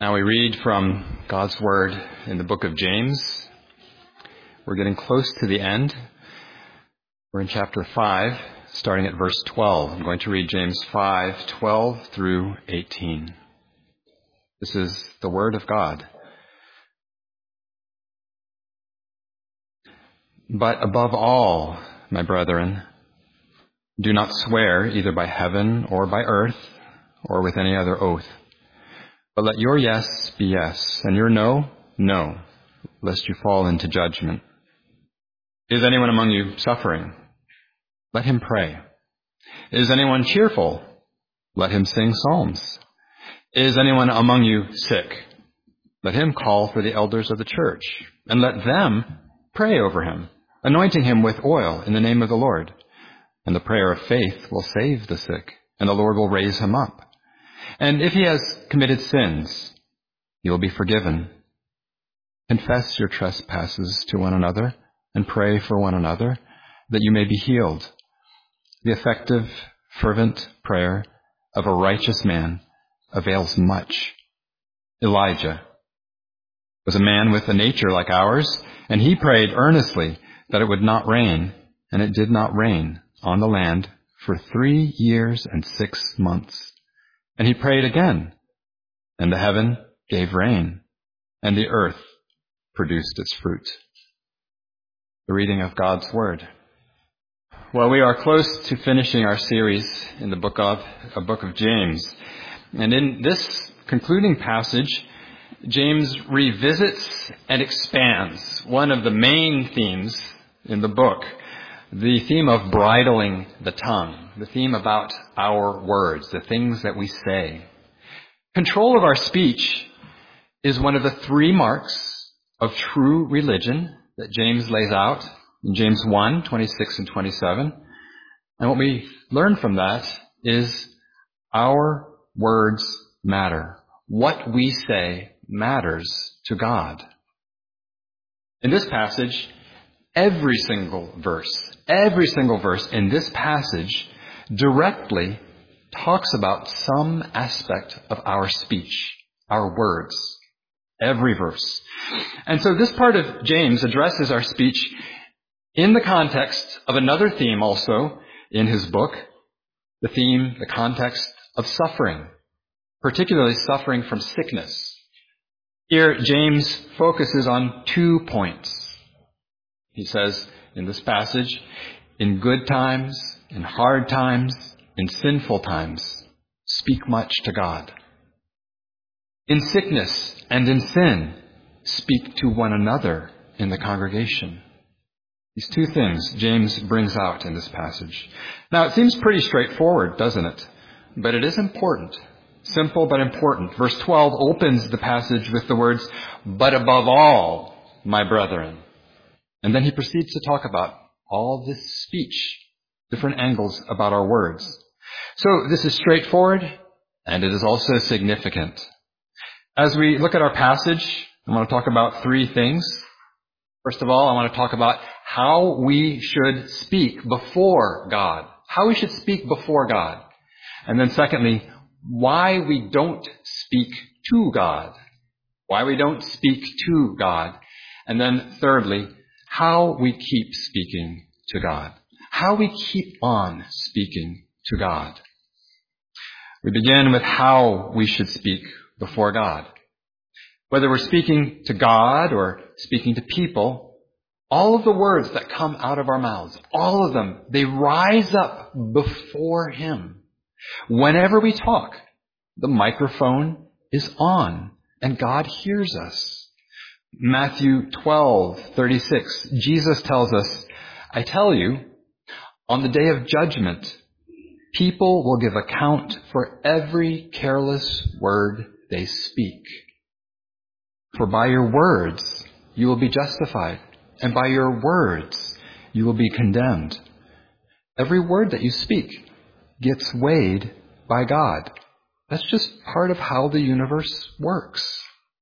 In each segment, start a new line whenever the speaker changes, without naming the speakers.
Now we read from God's Word in the book of James. We're getting close to the end. We're in chapter 5, starting at verse 12. I'm going to read James 5:12 through 18. This is the Word of God. But above all, my brethren, do not swear either by heaven or by earth or with any other oath. But let your yes be yes, and your no, no, lest you fall into judgment. Is anyone among you suffering? Let him pray. Is anyone cheerful? Let him sing psalms. Is anyone among you sick? Let him call for the elders of the church, and let them pray over him, anointing him with oil in the name of the Lord. And the prayer of faith will save the sick, and the Lord will raise him up. And if he has committed sins, he will be forgiven. Confess your trespasses to one another and pray for one another that you may be healed. The effective, fervent prayer of a righteous man avails much. Elijah was a man with a nature like ours, and he prayed earnestly that it would not rain, and it did not rain on the land for 3 years and 6 months. And he prayed again, and the heaven gave rain, and the earth produced its fruit. The reading of God's Word. Well, we are close to finishing our series in the book of James. And in this concluding passage, James revisits and expands one of the main themes in the book, the theme of bridling the tongue, the theme about our words, the things that we say. Control of our speech is one of the 3 marks of true religion that James lays out in James 1:26 and 27. And what we learn from that is our words matter. What we say matters to God. In this passage, every single verse in this passage directly talks about some aspect of our speech, our words. Every verse. And so this part of James addresses our speech in the context of another theme also in his book, the context of suffering, particularly suffering from sickness. Here, James focuses on 2 points. He says in this passage, in good times, in hard times, in sinful times, speak much to God. In sickness and in sin, speak to one another in the congregation. These 2 things James brings out in this passage. Now, it seems pretty straightforward, doesn't it? But it is important. Simple but important. Verse 12 opens the passage with the words, but above all, my brethren. And then he proceeds to talk about all this speech, different angles about our words. So this is straightforward, and it is also significant. As we look at our passage, I want to talk about 3 things. First of all, I want to talk about how we should speak before God. How we should speak before God. And then secondly, why we don't speak to God. Why we don't speak to God. And then thirdly, how we keep speaking to God. How we keep on speaking to God. We begin with how we should speak before God. Whether we're speaking to God or speaking to people, all of the words that come out of our mouths, all of them, they rise up before Him. Whenever we talk, the microphone is on and God hears us. Matthew 12:36, Jesus tells us, I tell you, on the day of judgment, people will give account for every careless word they speak. For by your words you will be justified, and by your words you will be condemned. Every word that you speak gets weighed by God. That's just part of how the universe works.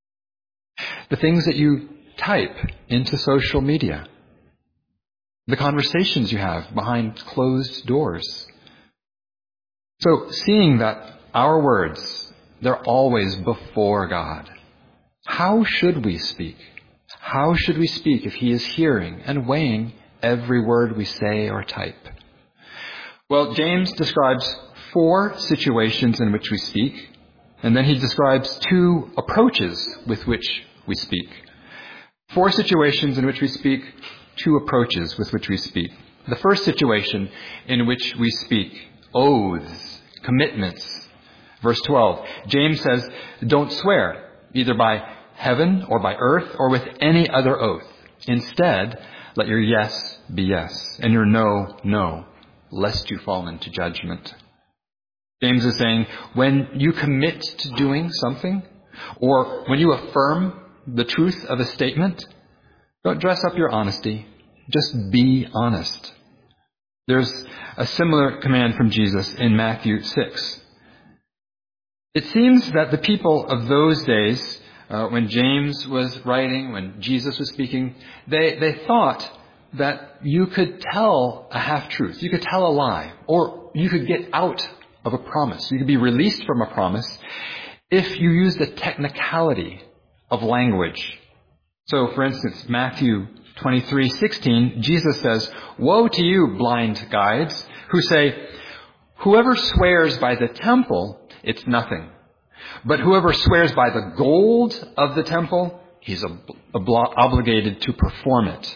The things that you type into social media, the conversations you have behind closed doors. So seeing that our words They're always before God. How should we speak? How should we speak if he is hearing and weighing every word we say or type? Well, James describes 4 situations in which we speak, and then he describes 2 approaches with which we speak. 4 situations in which we speak, 2 approaches with which we speak. The first situation in which we speak, oaths, commitments. Verse 12, James says, don't swear, either by heaven or by earth or with any other oath. Instead, let your yes be yes, and your no, no, lest you fall into judgment. James is saying, when you commit to doing something, or when you affirm the truth of a statement, don't dress up your honesty. Just be honest. There's a similar command from Jesus in Matthew 6. It seems that the people of those days, when James was writing, when Jesus was speaking, they thought that you could tell a half-truth, you could tell a lie, or you could get out of a promise. You could be released from a promise if you used a technicality of language. So, for instance, Matthew 23:16, Jesus says, woe to you, blind guides, who say, whoever swears by the temple, it's nothing. But whoever swears by the gold of the temple, he's obligated to perform it.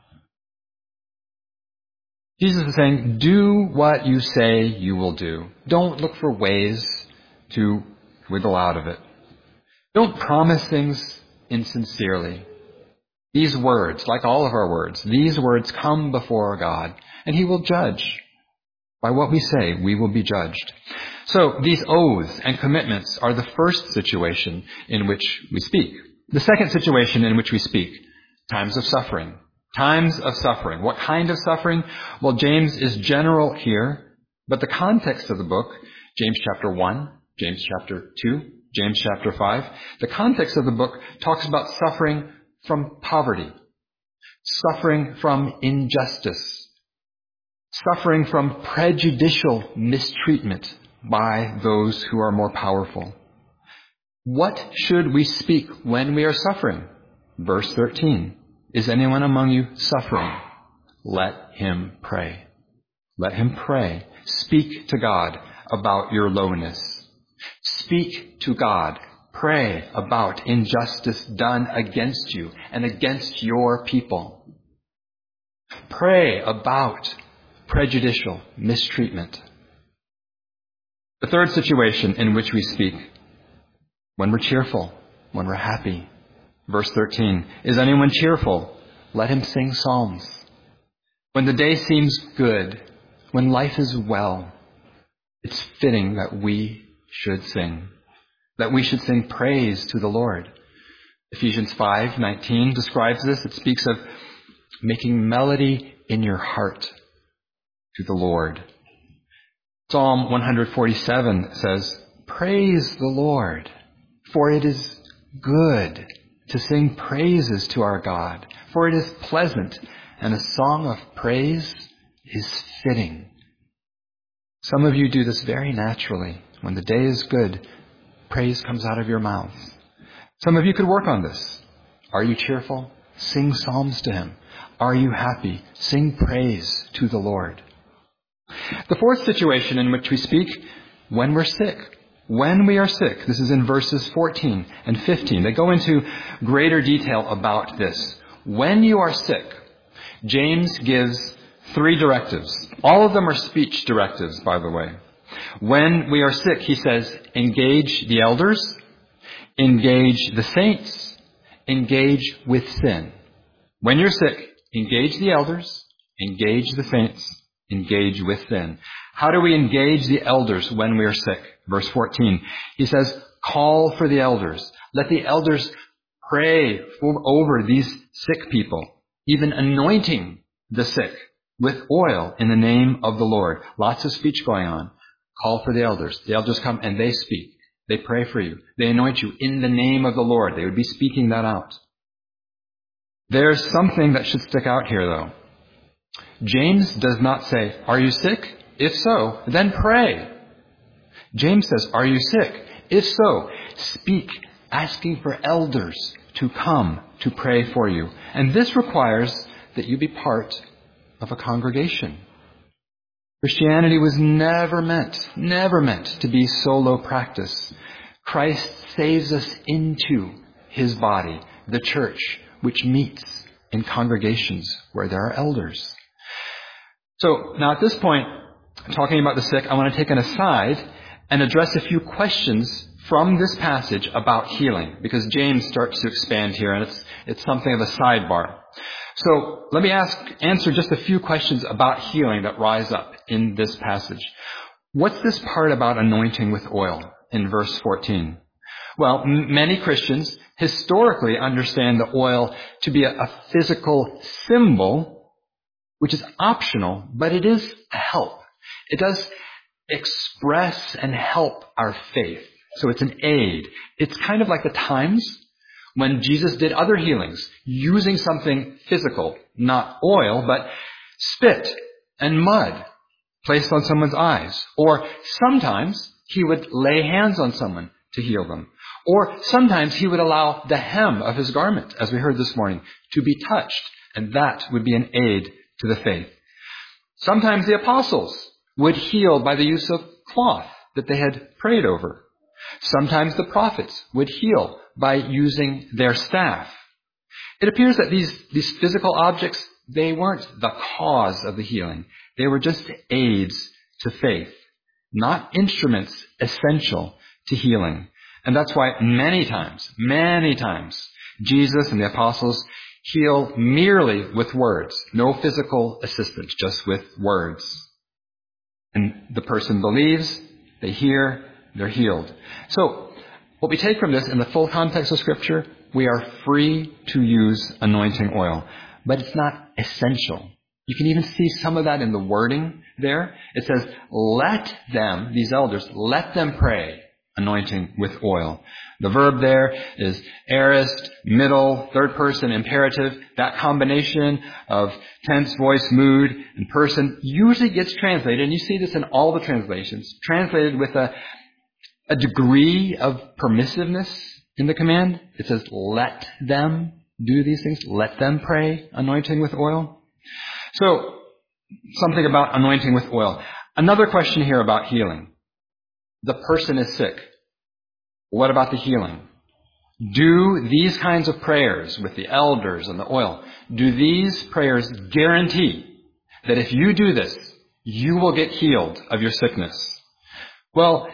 Jesus is saying, do what you say you will do. Don't look for ways to wiggle out of it. Don't promise things insincerely. These words, like all of our words, these words come before God, and he will judge. By what we say, we will be judged. So these oaths and commitments are the first situation in which we speak. The second situation in which we speak, times of suffering. Times of suffering. What kind of suffering? Well, James is general here, but the context of the book, James chapter 1, James chapter 2, James chapter 5, the context of the book talks about suffering from poverty, suffering from injustice, suffering from prejudicial mistreatment by those who are more powerful. What should we speak when we are suffering? Verse 13. Is anyone among you suffering? Let him pray. Let him pray. Speak to God about your lowness. Speak to God. Pray about injustice done against you and against your people. Pray about prejudicial mistreatment. The third situation in which we speak, when we're cheerful, when we're happy. Verse 13, is anyone cheerful? Let him sing psalms. When the day seems good, when life is well, it's fitting that we should sing, that we should sing praise to the Lord. Ephesians 5:19 describes this. It speaks of making melody in your heart to the Lord. Psalm 147 says, praise the Lord, for it is good to sing praises to our God, for it is pleasant, and a song of praise is fitting. Some of you do this very naturally. When the day is good, praise comes out of your mouth. Some of you could work on this. Are you cheerful? Sing psalms to him. Are you happy? Sing praise to the Lord. The fourth situation in which we speak, when we're sick. When we are sick, this is in verses 14 and 15. They go into greater detail about this. When you are sick, James gives 3 directives. All of them are speech directives, by the way. When we are sick, he says, engage the elders, engage the saints, engage with sin. When you're sick, engage the elders, engage the saints, engage with sin. How do we engage the elders when we are sick? Verse 14, he says, call for the elders. Let the elders pray over these sick people, even anointing the sick with oil in the name of the Lord. Lots of speech going on. Call for the elders. The elders come and they speak. They pray for you. They anoint you in the name of the Lord. They would be speaking that out. There's something that should stick out here, though. James does not say, are you sick? If so, then pray. James says, are you sick? If so, speak, asking for elders to come to pray for you. And this requires that you be part of a congregation. Christianity was never meant to be solo practice. Christ saves us into his body, the church, which meets in congregations where there are elders. So now at this point, talking about the sick, I want to take an aside and address a few questions from this passage about healing, because James starts to expand here, and it's something of a sidebar. So let me answer just a few questions about healing that rise up in this passage. What's this part about anointing with oil in verse 14? Well, many Christians historically understand the oil to be a physical symbol, which is optional, but it is a help. It does express and help our faith. So it's an aid. It's kind of like the times when Jesus did other healings using something physical, not oil, but spit and mud placed on someone's eyes. Or sometimes he would lay hands on someone to heal them. Or sometimes he would allow the hem of his garment, as we heard this morning, to be touched, and that would be an aid to the faith. Sometimes the apostles would heal by the use of cloth that they had prayed over. Sometimes the prophets would heal by using their staff. It appears that these physical objects, they weren't the cause of the healing. They were just aids to faith, not instruments essential to healing. And that's why many times, Jesus and the apostles heal merely with words. No physical assistance, just with words. And the person believes, they hear, they're healed. So, what we take from this in the full context of Scripture, we are free to use anointing oil. But it's not essential. You can even see some of that in the wording there. It says, let them, these elders, let them pray, anointing with oil. The verb there is aorist, middle, third person, imperative. That combination of tense, voice, mood, and person usually gets translated, and you see this in all the translations, translated with a degree of permissiveness in the command. It says, let them do these things. Let them pray, anointing with oil. So, something about anointing with oil. Another question here about healing. The person is sick. What about the healing? Do these kinds of prayers with the elders and the oil, do these prayers guarantee that if you do this, you will get healed of your sickness? Well,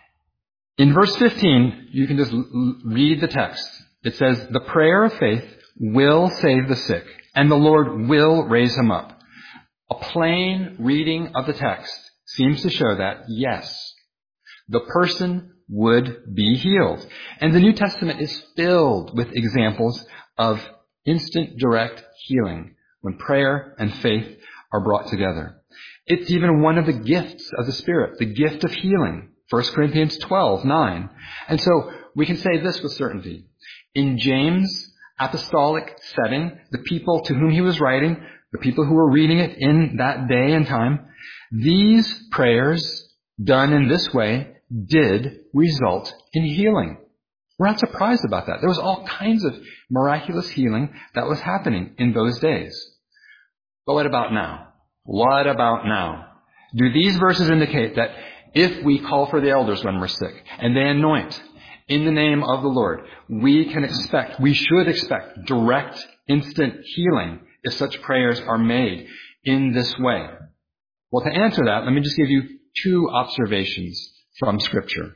in verse 15, you can just read the text. It says, the prayer of faith will save the sick, and the Lord will raise him up. A plain reading of the text seems to show that, yes, the person would be healed. And the New Testament is filled with examples of instant, direct healing when prayer and faith are brought together. It's even one of the gifts of the Spirit, the gift of healing. 1 Corinthians 12:9. And so we can say this with certainty. In James' apostolic setting, the people to whom he was writing, the people who were reading it in that day and time, these prayers done in this way did result in healing. We're not surprised about that. There was all kinds of miraculous healing that was happening in those days. But what about now? What about now? Do these verses indicate that if we call for the elders when we're sick and they anoint in the name of the Lord, we should expect direct, instant healing if such prayers are made in this way? Well, to answer that, let me just give you two observations from Scripture.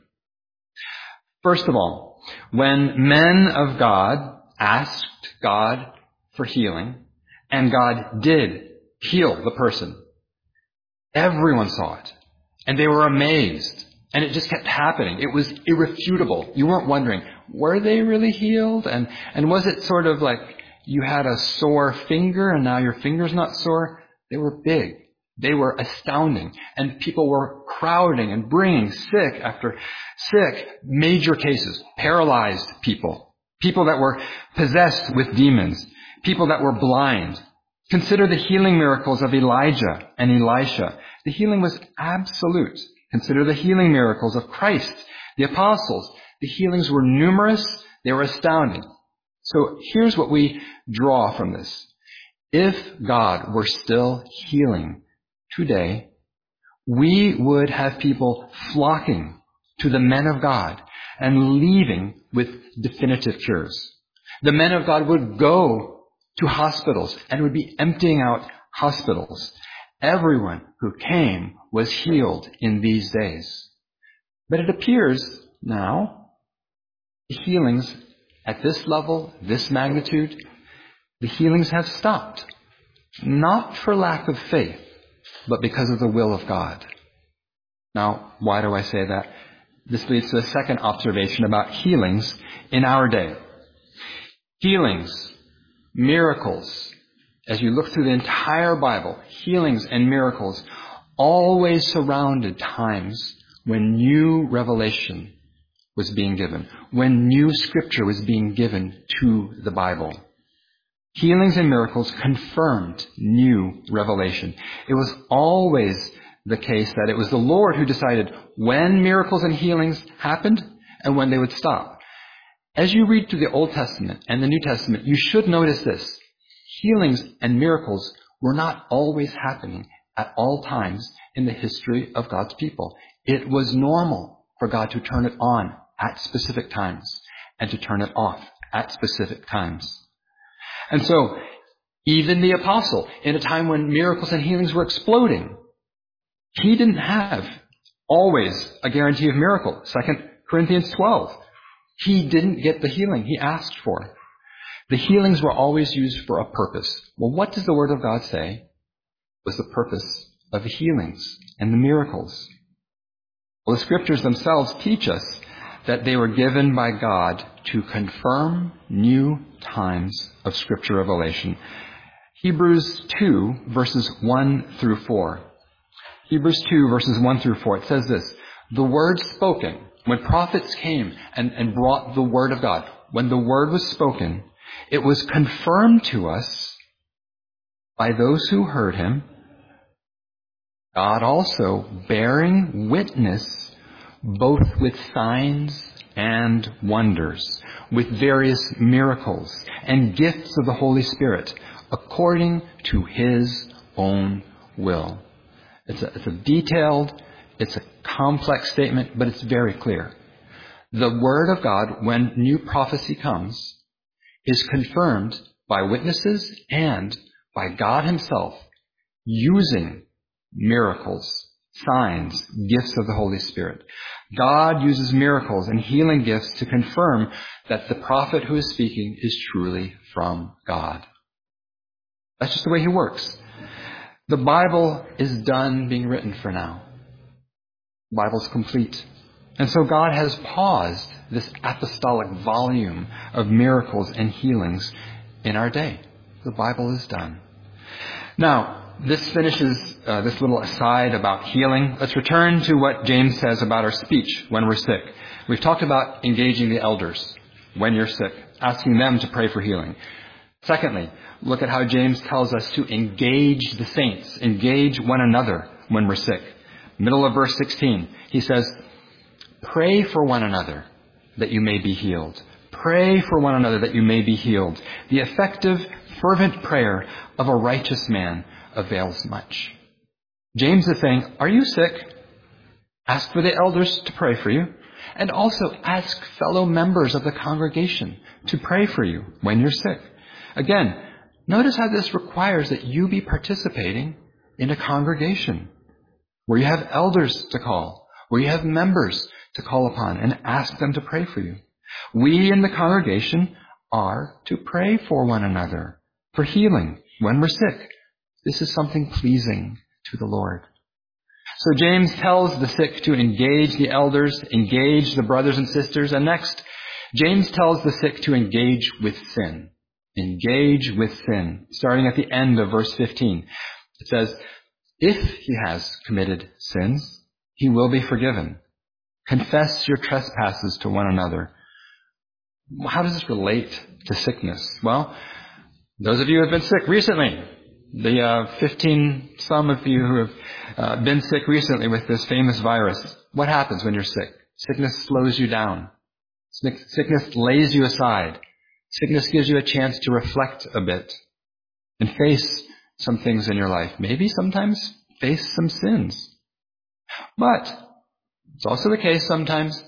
First of all, when men of God asked God for healing, and God did heal the person, everyone saw it, and they were amazed, and it just kept happening. It was irrefutable. You weren't wondering, were they really healed? And was it sort of like you had a sore finger and now your finger's not sore? They were big. They were astounding. And people were crowding and bringing sick after sick, major cases, paralyzed people, people that were possessed with demons, people that were blind. Consider the healing miracles of Elijah and Elisha. The healing was absolute. Consider the healing miracles of Christ, The apostles, the healings were numerous, they were astounding. So here's what we draw from this. If God were still healing today, we would have people flocking to the men of God and leaving with definitive cures. The men of God would go to hospitals and would be emptying out hospitals. Everyone who came was healed in these days. But it appears now the healings at this level, this magnitude, the healings have stopped. Not for lack of faith, but because of the will of God. Now, why do I say that? This leads to a second observation about healings in our day. Healings, miracles, as you look through the entire Bible, healings and miracles always surrounded times when new revelation was being given, when new scripture was being given to the Bible. Healings and miracles confirmed new revelation. It was always the case that it was the Lord who decided when miracles and healings happened and when they would stop. As you read through the Old Testament and the New Testament, you should notice this. Healings and miracles were not always happening at all times in the history of God's people. It was normal for God to turn it on at specific times and to turn it off at specific times. And so, even the apostle, in a time when miracles and healings were exploding, he didn't have always a guarantee of miracle. 2 Corinthians 12. He didn't get the healing he asked for. The healings were always used for a purpose. Well, what does the Word of God say was the purpose of the healings and the miracles? Well, the Scriptures themselves teach us that they were given by God to confirm new times of Scripture revelation. Hebrews 2, verses 1 through 4. Hebrews 2, verses 1 through 4. It says this, the word spoken, when prophets came and brought the Word of God, when the Word was spoken, it was confirmed to us by those who heard him, God also bearing witness both with signs and wonders, with various miracles and gifts of the Holy Spirit, according to his own will. It's a detailed, it's a complex statement, but it's very clear. The Word of God, when new prophecy comes, is confirmed by witnesses and by God himself using miracles, signs, gifts of the Holy Spirit. God uses miracles and healing gifts to confirm that the prophet who is speaking is truly from God. That's just the way he works. The Bible is done being written for now. The Bible's complete. And so God has paused this apostolic volume of miracles and healings in our day. The Bible is done. Now, this finishes this little aside about healing. Let's return to what James says about our speech when we're sick. We've talked about engaging the elders when you're sick, asking them to pray for healing. Secondly, look at how James tells us to engage the saints, engage one another when we're sick. Middle of verse 16, he says, pray for one another that you may be healed. Pray for one another that you may be healed. The effective, fervent prayer of a righteous man avails much. James is saying, are you sick? Ask for the elders to pray for you. And also ask fellow members of the congregation to pray for you when you're sick. Again, notice how this requires that you be participating in a congregation where you have elders to call, where you have members to call upon and ask them to pray for you. We in the congregation are to pray for one another for healing when we're sick. This is something pleasing to the Lord. So James tells the sick to engage the elders, engage the brothers and sisters. And next, James tells the sick to engage with sin. Engage with sin. Starting at the end of verse 15. It says, if he has committed sins, he will be forgiven. Confess your trespasses to one another. How does this relate to sickness? Well, those of you who have been sick recently, the 15 some of you who have been sick recently with this famous virus, what happens when you're sick? Sickness slows you down. Sickness lays you aside. Sickness gives you a chance to reflect a bit and face some things in your life. Maybe sometimes face some sins. But it's also the case sometimes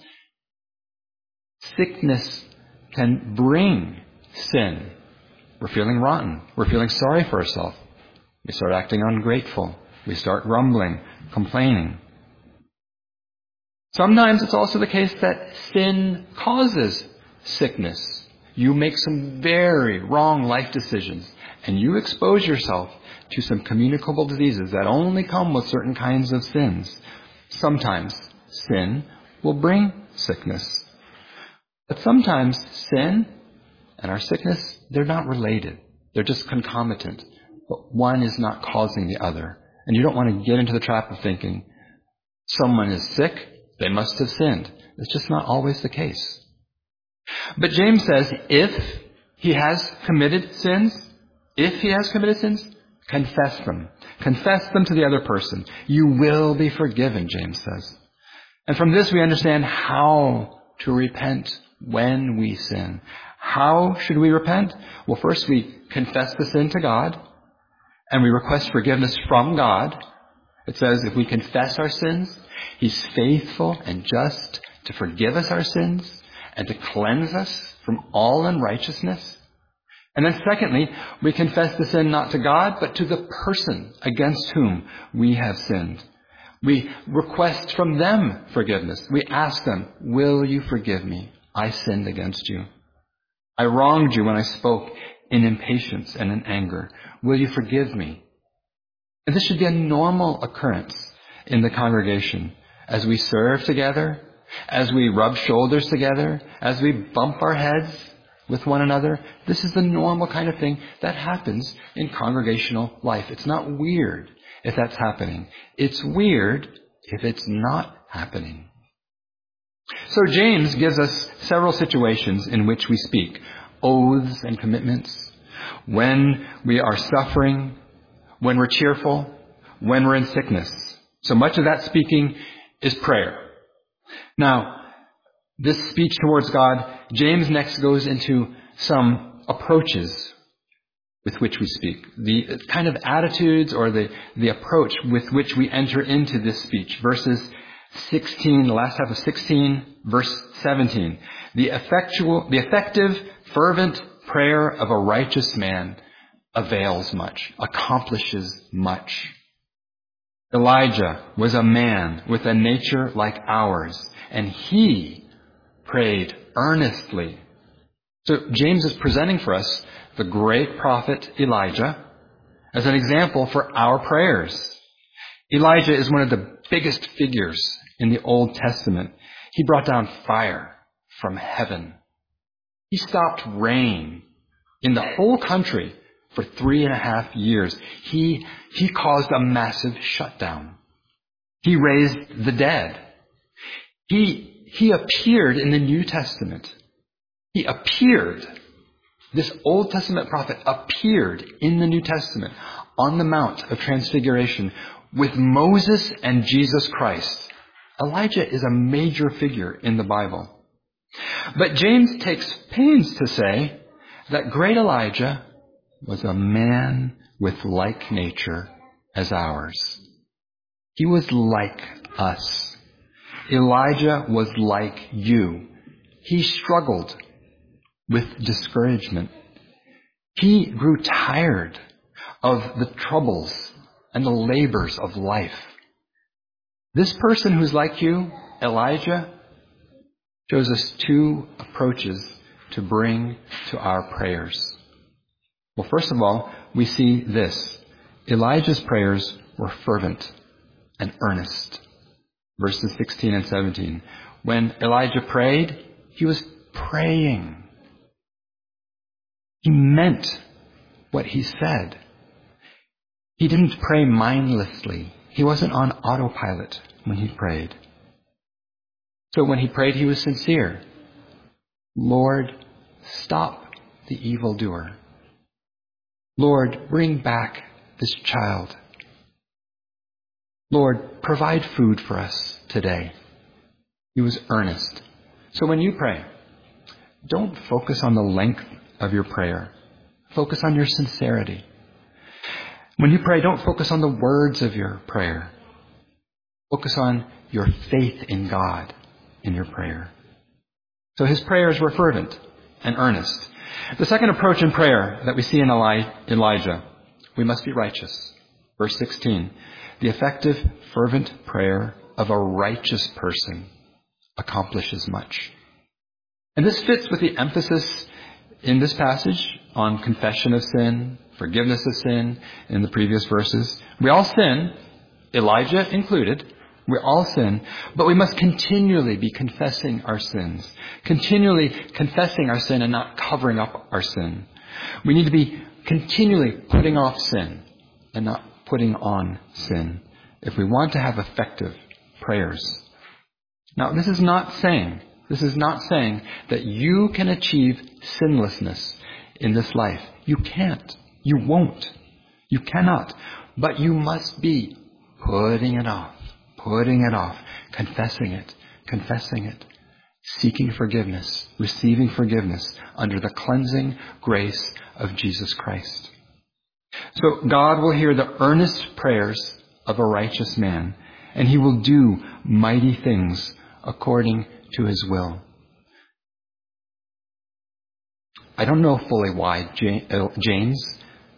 sickness can bring sin. We're feeling rotten. We're feeling sorry for ourselves. We start acting ungrateful. We start grumbling, complaining. Sometimes it's also the case that sin causes sickness. You make some very wrong life decisions, and you expose yourself to some communicable diseases that only come with certain kinds of sins. Sometimes sin will bring sickness. But sometimes sin and our sickness, they're not related. They're just concomitant. But one is not causing the other. And you don't want to get into the trap of thinking, someone is sick, they must have sinned. It's just not always the case. But James says, if he has committed sins, confess them. Confess them to the other person. You will be forgiven, James says. And from this we understand how to repent when we sin. How should we repent? Well, first we confess the sin to God, and we request forgiveness from God. It says if we confess our sins, He's faithful and just to forgive us our sins and to cleanse us from all unrighteousness. And then secondly, we confess the sin not to God, but to the person against whom we have sinned. We request from them forgiveness. We ask them, will you forgive me? I sinned against you. I wronged you when I spoke in impatience and in anger. Will you forgive me? And this should be a normal occurrence in the congregation as we serve together, as we rub shoulders together, as we bump our heads with one another. This is the normal kind of thing that happens in congregational life. It's not weird if that's happening. It's weird if it's not happening. So James gives us several situations in which we speak oaths and commitments, when we are suffering, when we're cheerful, when we're in sickness. So much of that speaking is prayer. Now, this speech towards God, James next goes into some approaches with which we speak. The kind of attitudes or the approach with which we enter into this speech. Verses 16, the last half of 16, verse 17. The effective, fervent prayer of a righteous man avails much, accomplishes much. Elijah was a man with a nature like ours, and he prayed earnestly. So James is presenting for us the great prophet Elijah as an example for our prayers. Elijah is one of the biggest figures in the Old Testament. He brought down fire from heaven. He stopped rain in the whole country for 3.5 years. He caused a massive shutdown. He raised the dead. He appeared in the New Testament. He appeared. This Old Testament prophet appeared in the New Testament on the Mount of Transfiguration with Moses and Jesus Christ. Elijah is a major figure in the Bible. But James takes pains to say that great Elijah was a man with like nature as ours. He was like us. Elijah was like you. He struggled with discouragement. He grew tired of the troubles and the labors of life. This person who's like you, Elijah, shows us two approaches to bring to our prayers. Well, first of all, we see this. Elijah's prayers were fervent and earnest. Verses 16 and 17. When Elijah prayed, he was praying. He meant what he said. He didn't pray mindlessly. He wasn't on autopilot when he prayed. So when he prayed, he was sincere. Lord, stop the evildoer. Lord, bring back this child. Lord, provide food for us today. He was earnest. So when you pray, don't focus on the length of your prayer. Focus on your sincerity. When you pray, don't focus on the words of your prayer. Focus on your faith in God in your prayer. So his prayers were fervent and earnest. The second approach in prayer that we see in Elijah, we must be righteous. Verse 16, the effective, fervent prayer of a righteous person accomplishes much. And this fits with the emphasis in this passage on confession of sin, forgiveness of sin in the previous verses. We all sin, Elijah included. We all sin, but we must continually be confessing our sins. Continually confessing our sin and not covering up our sin. We need to be continually putting off sin and not putting on sin if we want to have effective prayers. Now, this is not saying that you can achieve sinlessness in this life. You can't. You won't. You cannot. But you must be putting it off, confessing it, seeking forgiveness, receiving forgiveness under the cleansing grace of Jesus Christ. So God will hear the earnest prayers of a righteous man, and he will do mighty things according to his will. I don't know fully why James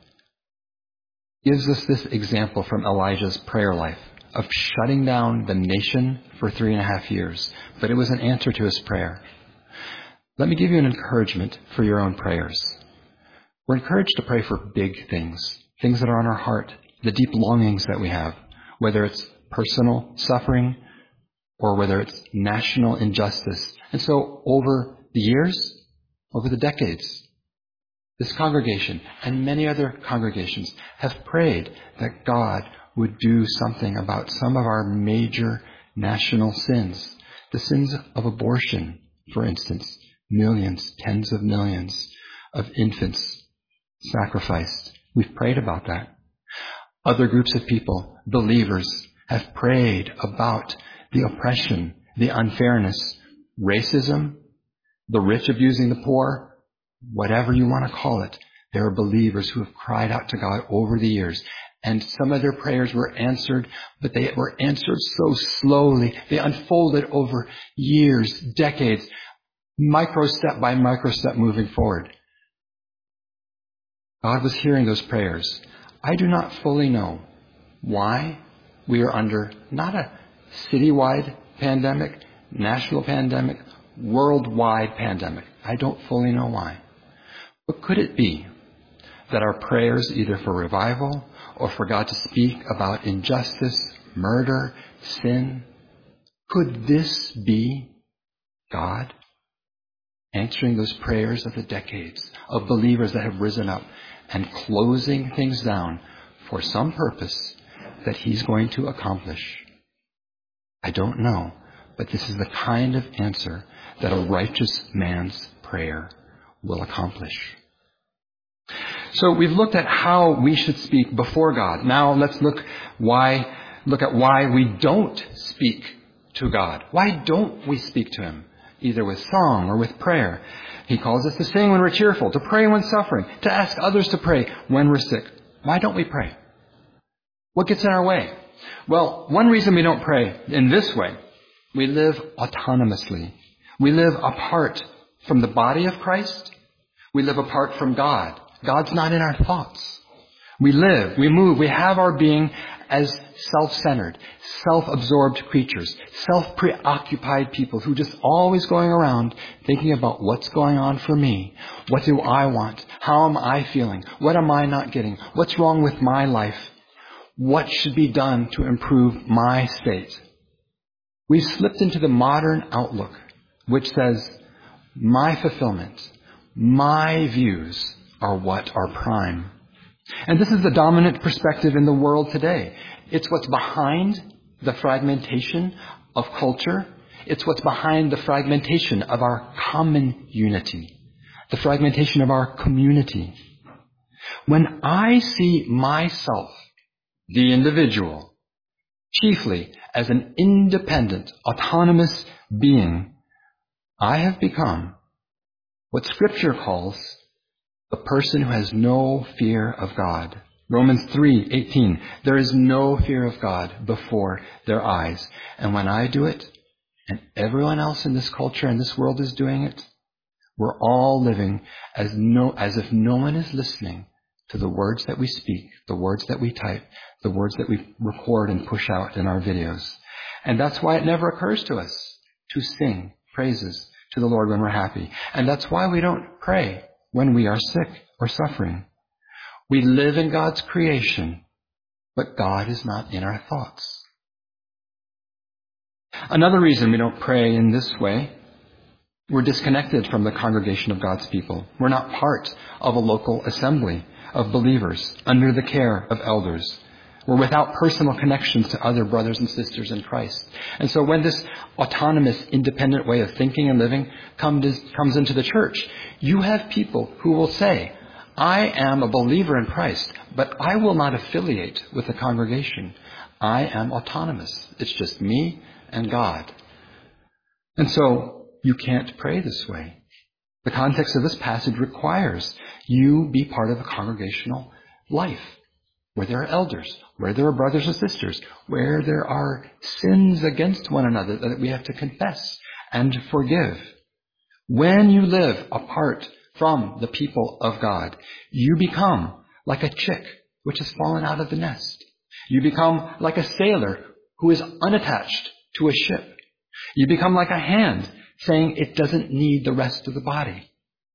gives us this example from Elijah's prayer life of shutting down the nation for 3.5 years, but it was an answer to his prayer. Let me give you an encouragement for your own prayers. We're encouraged to pray for big things that are on our heart, the deep longings that we have, whether it's personal suffering or whether it's national injustice. And so over the years, over the decades, this congregation and many other congregations have prayed that God would do something about some of our major national sins. The sins of abortion, for instance, millions, tens of millions of infants sacrificed. We've prayed about that. Other groups of people, believers, have prayed about the oppression, the unfairness, racism, the rich abusing the poor, whatever you want to call it. There are believers who have cried out to God over the years. And some of their prayers were answered, but they were answered so slowly. They unfolded over years, decades, micro-step by micro-step moving forward. God was hearing those prayers. I do not fully know why we are under not a citywide pandemic, national pandemic, worldwide pandemic. I don't fully know why. But could it be that our prayers, either for revival or for God to speak about injustice, murder, sin, could this be God answering those prayers of the decades of believers that have risen up and closing things down for some purpose that he's going to accomplish? I don't know, but this is the kind of answer that a righteous man's prayer will accomplish. So we've looked at how we should speak before God. Now let's look at why we don't speak to God. Why don't we speak to him? Either with song or with prayer. He calls us to sing when we're cheerful, to pray when suffering, to ask others to pray when we're sick. Why don't we pray? What gets in our way? Well, one reason we don't pray in this way, we live autonomously. We live apart from the body of Christ. We live apart from God. God's not in our thoughts. We live, we move, we have our being as self-centered, self-absorbed creatures, self-preoccupied people who just always going around thinking about what's going on for me. What do I want? How am I feeling? What am I not getting? What's wrong with my life? What should be done to improve my state? We've slipped into the modern outlook, which says, my fulfillment, my views are what are prime. And this is the dominant perspective in the world today. It's what's behind the fragmentation of culture. It's what's behind the fragmentation of our common unity, the fragmentation of our community. When I see myself, the individual, chiefly as an independent, autonomous being, I have become what Scripture calls the person who has no fear of God. Romans 3:18, there is no fear of God before their eyes. And when I do it, and everyone else in this culture and this world is doing it, we're all living as if no one is listening to the words that we speak, the words that we type, the words that we record and push out in our videos. And that's why it never occurs to us to sing praises to the Lord when we're happy. And that's why we don't pray when we are sick or suffering. We live in God's creation, but God is not in our thoughts. Another reason we don't pray in this way, we're disconnected from the congregation of God's people. We're not part of a local assembly of believers under the care of elders. We're without personal connections to other brothers and sisters in Christ. And so when this autonomous, independent way of thinking and living comes into the church, you have people who will say, I am a believer in Christ, but I will not affiliate with the congregation. I am autonomous. It's just me and God. And so you can't pray this way. The context of this passage requires you be part of a congregational life where there are elders, where there are brothers and sisters, where there are sins against one another that we have to confess and forgive. When you live apart from the people of God, you become like a chick which has fallen out of the nest. You become like a sailor who is unattached to a ship. You become like a hand saying it doesn't need the rest of the body.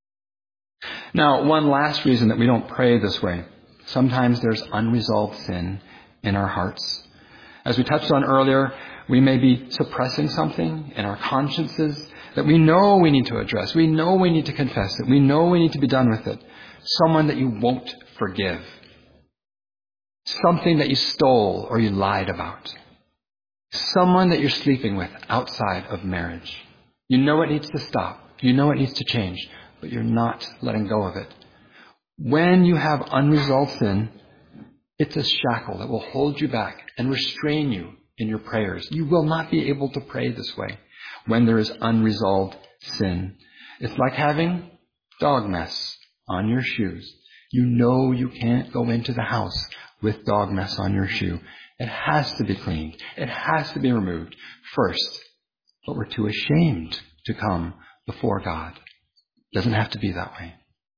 Now, one last reason that we don't pray this way. Sometimes there's unresolved sin in our hearts. As we touched on earlier, we may be suppressing something in our consciences that we know we need to address. We know we need to confess it. We know we need to be done with it. Someone that you won't forgive. Something that you stole or you lied about. Someone that you're sleeping with outside of marriage. You know it needs to stop. You know it needs to change, but you're not letting go of it. When you have unresolved sin, it's a shackle that will hold you back and restrain you in your prayers. You will not be able to pray this way when there is unresolved sin. It's like having dog mess on your shoes. You know you can't go into the house with dog mess on your shoe. It has to be cleaned. It has to be removed first. But we're too ashamed to come before God. It doesn't have to be that way.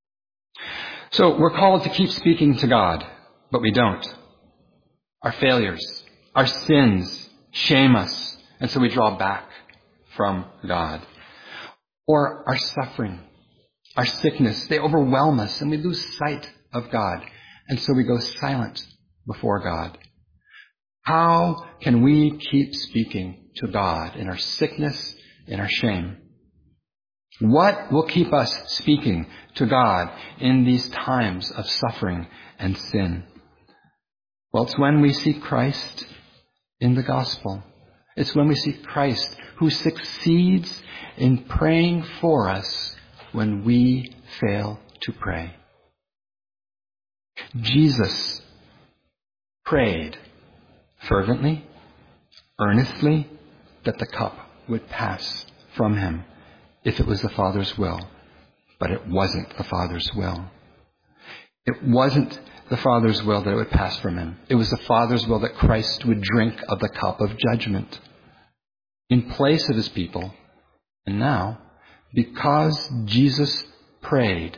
So we're called to keep speaking to God, but we don't. Our failures, our sins shame us, and so we draw back from God. Or our suffering, our sickness, they overwhelm us, and we lose sight of God, and so we go silent before God. How can we keep speaking to God in our sickness, in our shame? What will keep us speaking to God in these times of suffering and sin? Well, it's when we see Christ in the gospel. It's when we see Christ who succeeds in praying for us when we fail to pray. Jesus prayed fervently, earnestly, that the cup would pass from him if it was the Father's will. But it wasn't the Father's will. It wasn't the Father's will that it would pass from him. It was the Father's will that Christ would drink of the cup of judgment in place of his people. And now, because Jesus prayed,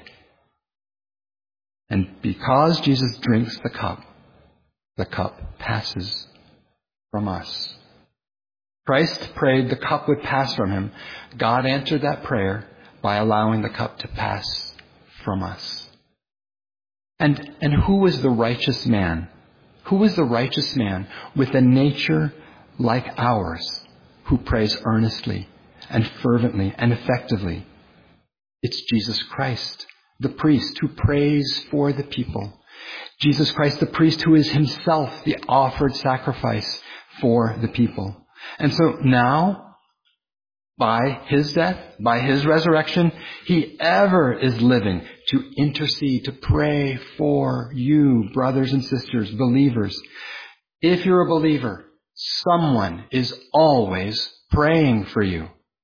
and because Jesus drinks the cup passes from us. Christ prayed the cup would pass from him. God answered that prayer by allowing the cup to pass from us. And who was the righteous man? Who was the righteous man with a nature like ours who prays earnestly and fervently and effectively? It's Jesus Christ, the priest who prays for the people. Jesus Christ, the priest who is himself the offered sacrifice for the people. And so now, by his death, by his resurrection, he ever is living to intercede, to pray for you, brothers and sisters, believers. If you're a believer, someone is always praying for you.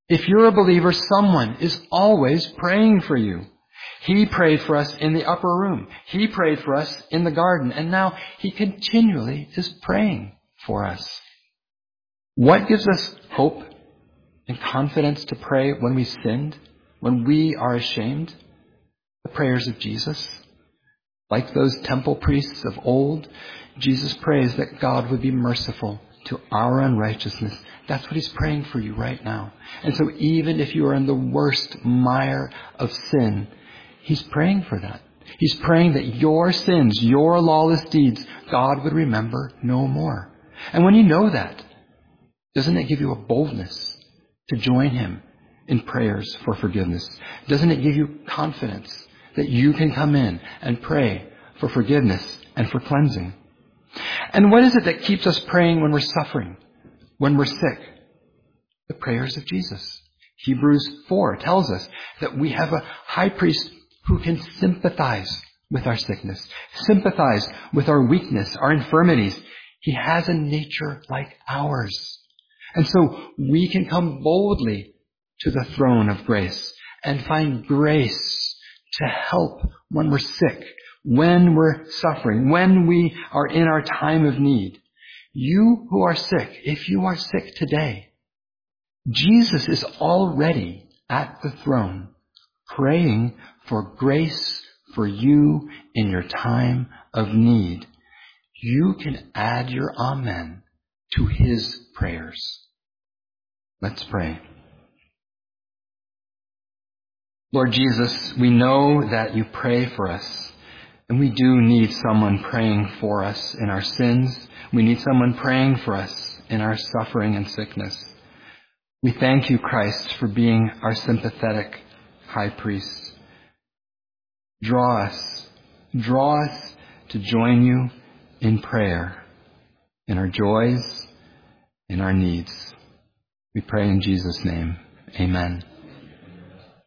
If you're a believer, someone is always praying for you. He prayed for us in the upper room. He prayed for us in the garden. And now he continually is praying for us. What gives us hope and confidence to pray when we sinned, when we are ashamed? The prayers of Jesus. Like those temple priests of old, Jesus prays that God would be merciful to our unrighteousness. That's what he's praying for you right now. And so even if you are in the worst mire of sin, he's praying for that. He's praying that your sins, your lawless deeds, God would remember no more. And when you know that, doesn't it give you a boldness to join him in prayers for forgiveness? Doesn't it give you confidence that you can come in and pray for forgiveness and for cleansing? And what is it that keeps us praying when we're suffering, when we're sick? The prayers of Jesus. Hebrews 4 tells us that we have a high priest who can sympathize with our sickness, sympathize with our weakness, our infirmities. He has a nature like ours. And so we can come boldly to the throne of grace and find grace to help when we're sick, when we're suffering, when we are in our time of need. You who are sick, if you are sick today, Jesus is already at the throne praying for grace for you in your time of need. You can add your amen to his prayers. Let's pray. Lord Jesus, we know that you pray for us, and we do need someone praying for us in our sins. We need someone praying for us in our suffering and sickness. We thank you, Christ, for being our sympathetic high priest. Draw us to join you in prayer, in our joys, in our needs. We pray in Jesus' name. Amen.